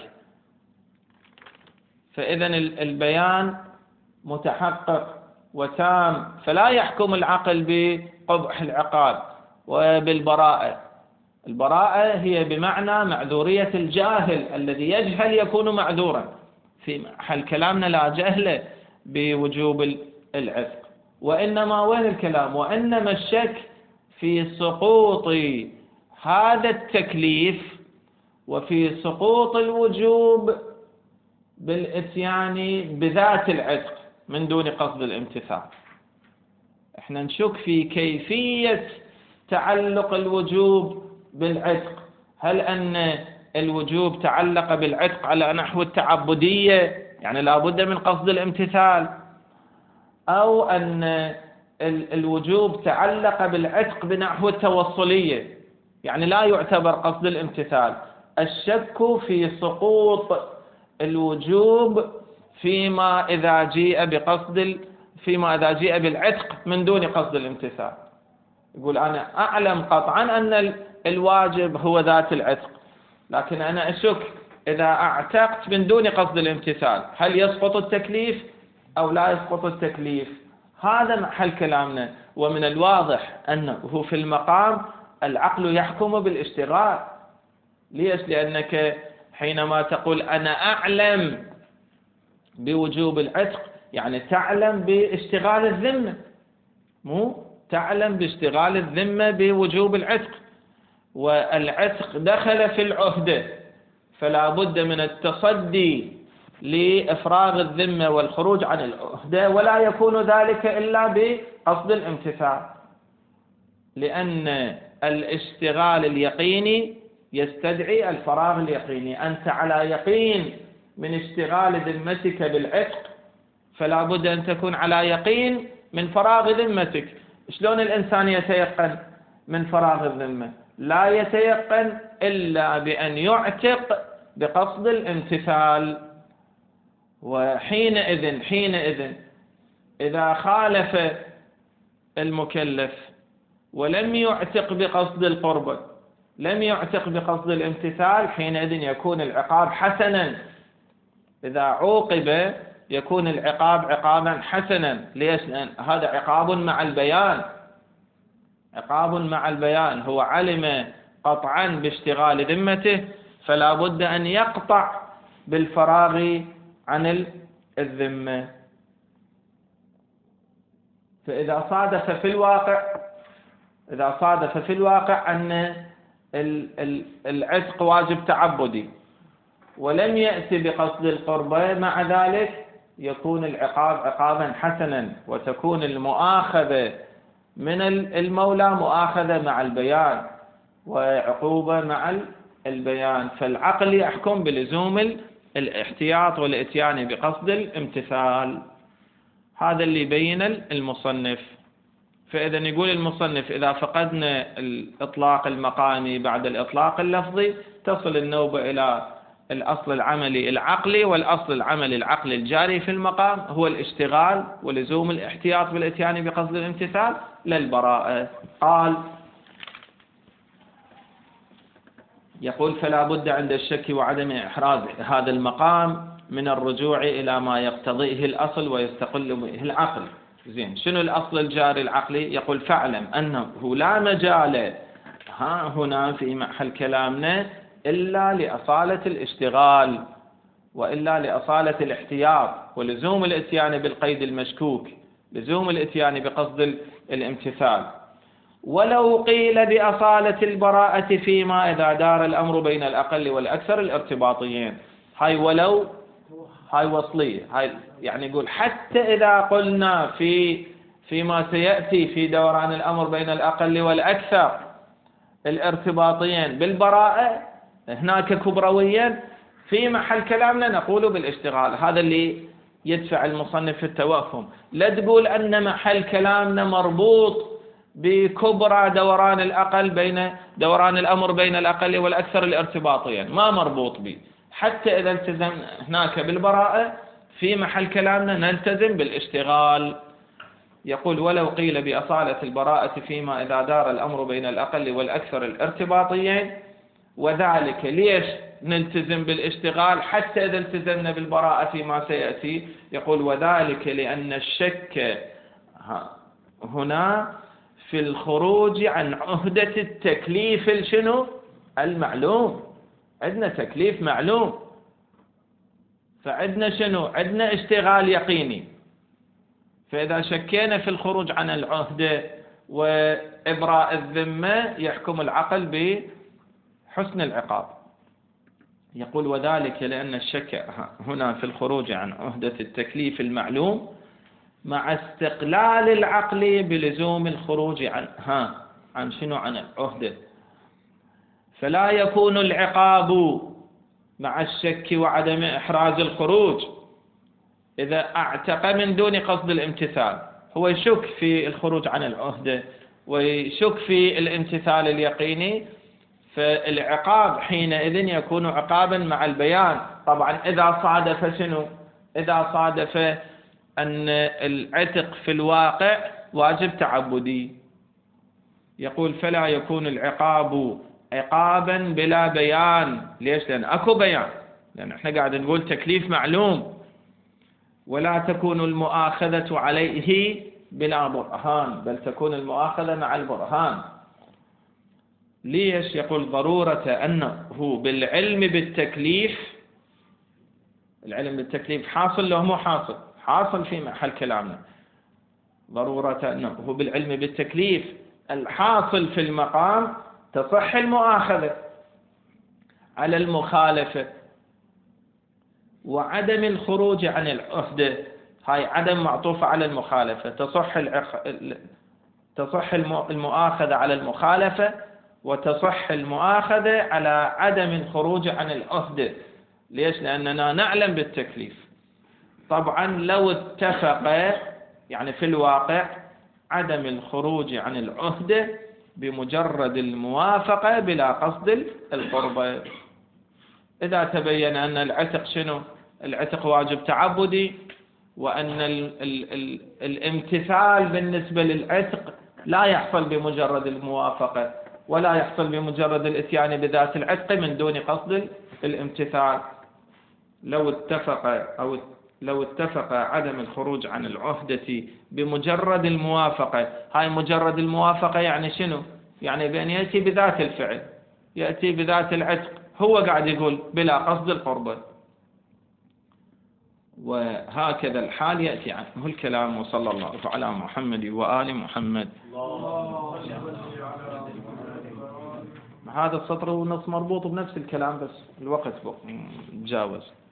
فإذا البيان متحقق وتام، فلا يحكم العقل بقبح العقاب وبالبراءة. البراءة هي بمعنى معذورية الجاهل، الذي يجهل يكون معذورا. في محل كلامنا لا جهل بوجوب العتق، وإنما وين الكلام؟ وإنما الشك في سقوط هذا التكليف وفي سقوط الوجوب بالإتيان بذات العتق من دون قصد الامتثال. احنا نشك في كيفية تعلق الوجوب بالعتق. هل أن الوجوب تعلق بالعتق على نحو التعبدية، يعني لا بد من قصد الامتثال، أو أن الوجوب تعلق بالعتق بنحو التوصلية، يعني لا يعتبر قصد الامتثال. الشك في سقوط الوجوب فيما إذا جيء بقصد فيما إذا جيء بالعتق من دون قصد الامتثال. يقول أنا أعلم قطعا أن الواجب هو ذات العتق، لكن أنا أشك إذا أعتقت من دون قصد الامتثال هل يسقط التكليف أو لا يسقط التكليف. هذا محل كلامنا. ومن الواضح أنه في المقام العقل يحكم بالاشتغال. ليش؟ لأنك حينما تقول أنا أعلم بوجوب العتق يعني تعلم باشتغال الذمة، مو تعلم باشتغال الذمة بوجوب العتق. والعتق دخل في العهدة، فلا بد من التصدي لإفراغ الذمة والخروج عن العهدة، ولا يكون ذلك إلا بقصد الامتثال، لأن الاشتغال اليقيني يستدعي الفراغ اليقيني. أنت على يقين من اشتغال ذمتك بالعتق، فلا بد أن تكون على يقين من فراغ ذمتك. شلون الإنسان يتيقن من فراغ الذمة؟ لا يتيقن إلا بأن يعتق بقصد الامتثال. وحينئذ حينئذ إذا خالف المكلف ولم يعتق بقصد القربة، لم يعتق بقصد الامتثال، حينئذ يكون العقاب حسنا. إذا عوقب يكون العقاب عقابا حسنا. ليش؟ لأن هذا عقاب مع البيان، عقاب مع البيان. هو علم قطعا باشتغال ذمته، فلا بد أن يقطع بالفراغ عن الذمة. فإذا صادف في الواقع إذا صادف في الواقع أن العتق واجب تعبدي ولم يأتي بقصد القربة، مع ذلك يكون العقاب عقابا حسنا، وتكون المؤاخذة من المولى مؤاخذة مع البيان وعقوبة مع البيان. فالعقل يحكم بلزوم الاحتياط والاتيان بقصد الامتثال. هذا اللي بين المصنف. فإذا يقول المصنف إذا فقدنا الإطلاق المقامي بعد الإطلاق اللفظي تصل النوبة إلى الأصل العملي العقلي، والأصل العملي العقلي الجاري في المقام هو الاشتغال ولزوم الاحتياط بالاتيان بقصد الامتثال للبراءة. قال يقول فلا بد عند الشك وعدم إحراز هذا المقام من الرجوع إلى ما يقتضيه الأصل ويستقل به العقل. زين، شنو الأصل الجاري العقلي؟ يقول فاعلم أنه لا مجال ها هنا في محل كلامنا إلا لأصالة الاشتغال، وإلا لأصالة الاحتياط ولزوم الاتيان بالقيد المشكوك، لزوم الاتيان بقصد الامتثال. ولو قيل بأصالة البراءة فيما إذا دار الأمر بين الأقل والأكثر الارتباطيين. هاي ولو هاي وصلية، هاي يعني يقول حتى إذا قلنا في فيما سيأتي في دوران الأمر بين الأقل والأكثر الارتباطيين بالبراءة هناك كبرويا، في محل كلامنا نقول بالاشتغال. هذا اللي يدفع المصنف التوهم. لا تقول أن محل كلامنا مربوط بكبرى دوران الأقل بين دوران الأمر بين الأقل والأكثر الارتباطيين، ما مربوط به. حتى إذا التزم هناك بالبراءة في محل كلامنا نلتزم بالاشتغال. يقول ولو قيل بأصالة البراءة فيما إذا دار الأمر بين الأقل والأكثر الارتباطيين، وذلك ليش نلتزم بالاشتغال حتى إذا التزمنا بالبراءة فيما سيأتي؟ يقول وذلك لأن الشك هنا في الخروج عن عهدة التكليف الشنو المعلوم. عندنا تكليف معلوم، فعندنا شنو؟ عندنا اشتغال يقيني. فإذا شكينا في الخروج عن العهدة وإبراء الذمة يحكم العقل بحسن العقاب. يقول وذلك لأن الشك هنا في الخروج عن عهدة التكليف المعلوم مع استقلال العقل بلزوم الخروج عن ها عن شنو؟ عن العهدة. فلا يكون العقاب مع الشك وعدم إحراز الخروج إذا اعتق من دون قصد الامتثال. هو يشك في الخروج عن العهدة ويشك في الامتثال اليقيني، فالعقاب حينئذ يكون عقابا مع البيان. طبعا إذا صادف شنو؟ إذا صادف أن العتق في الواقع واجب تعبدي. يقول فلا يكون العقاب عقابا بلا بيان. ليش؟ لأن أكو بيان، لأن احنا قاعد نقول تكليف معلوم. ولا تكون المؤاخذة عليه بلا برهان، بل تكون المؤاخذة مع البرهان. ليش؟ يقول ضرورة أنه بالعلم بالتكليف، العلم بالتكليف حاصل له مو حاصل؟ حاصل في محل كلامنا. ضرورة أنه بالعلم بالتكليف الحاصل في المقام تصح المؤاخذة على المخالفة وعدم الخروج عن العهدة. هاي عدم معطوفة على المخالفة. تصح العق... تصح المؤاخذة على المخالفة وتصح المؤاخذة على عدم الخروج عن العهدة. ليش؟ لأننا نعلم بالتكليف. طبعا لو اتفق يعني في الواقع عدم الخروج عن العهدة بمجرد الموافقة بلا قصد القربة. إذا تبين أن العتق شنو؟ العتق واجب تعبدي، وأن ال ال ال الامتثال بالنسبة للعتق لا يحصل بمجرد الموافقة ولا يحصل بمجرد الاتيان بذات العتق من دون قصد الامتثال. لو اتفق أو لو اتفق عدم الخروج عن العهدة بمجرد الموافقة. هاي مجرد الموافقة يعني شنو؟ يعني بأن يأتي بذات الفعل، يأتي بذات العتق، هو قاعد يقول بلا قصد القربة. وهكذا الحال يأتي عنه الكلام. وصلى الله على محمد وآل محمد. هذا السطر ونص مربوط بنفس الكلام، بس الوقت تجاوز.